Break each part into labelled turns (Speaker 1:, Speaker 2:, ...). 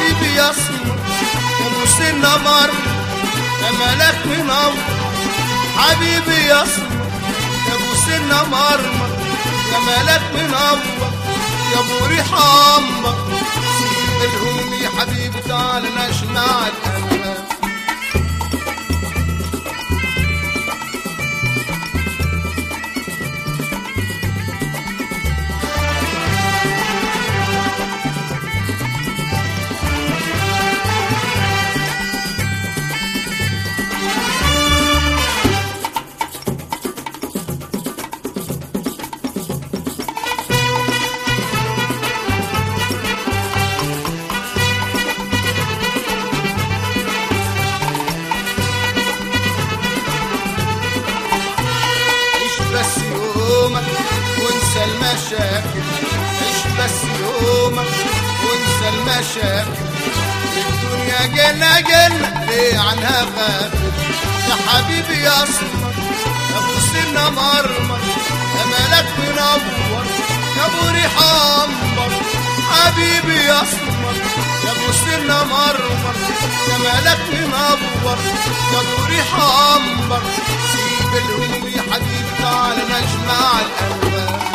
Speaker 1: حبيبي يا اسمر يا ابو سنة مر يا ملاك منور حبيبي يا اسمر يا ابو سنة مرمر يا ملاك منور يا ابو ريح عنبر سيب الهموم يا حبيبي تعالى نجمع الأنغام بس يومك وانسى المشاكل عيش بس يومك وانسى المشاكل الدنيا جنة جنة ليه عنها غافل يا حبيبي يا اسمر يا ابو سنة مرمر يا ملاك منور يا ابو ريح عنبر حبيبي يا اسمر يا ابو سنة مرمر يا ملاك منور يا ابو ريح عنبر سيب الهموم يا حبيبي تعالى نجمع الألوان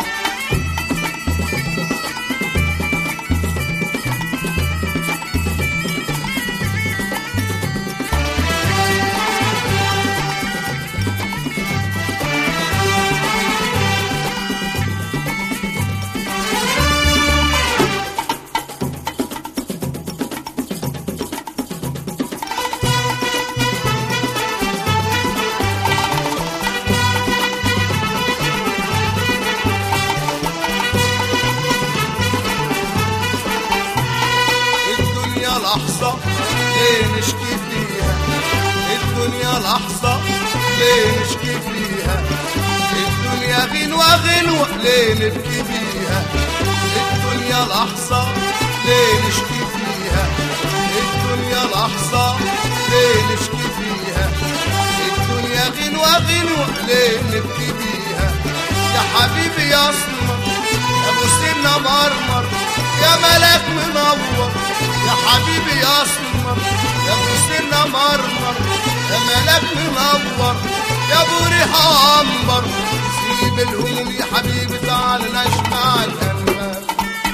Speaker 1: لحظة ليه نشكي فيها الدنيا لحظة ليه نشكي فيها الدنيا غنوة غنوة ليه نبكي فيها الدنيا لحظة ليه نشكي فيها الدنيا لحظة ليه نشكي فيها الدنيا غنوة غنوة ليه نبكي فيها يا حبيبي يا اسمر يا ابو سنة مرمر يا ملاك منور يا حبيبي يا اسمر يا ابو سنة مرمر يا ملاك منور يا ابو ريح عنبر سيب الهموم يا حبيبي تعالى نجمع الأنغام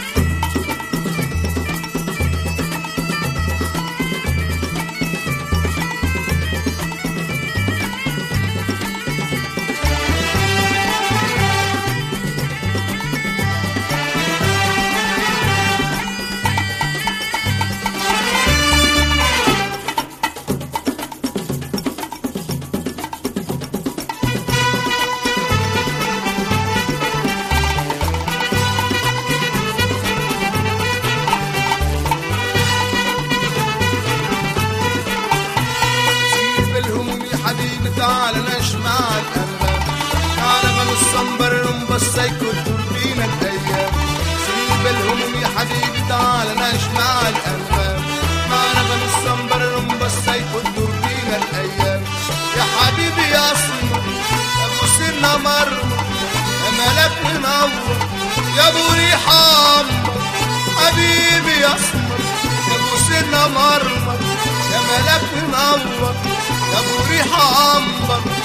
Speaker 1: تعالى نجمع الألوان تعالى بنو الصنبر بس يكون بينا الأيام سيب الهموم يا حبيبي تعالى نجمع الألوان تعالى بنو الصنبر بس يكون بينا الأيام يا حبيبي يا اسمر يا ابو سنة مرمر يا ملاك منور يا ابو ريح عنبر حبيبي يا اسمر يا ابو سنة مرمر يا ملاك منور يا ابو ريح عنبر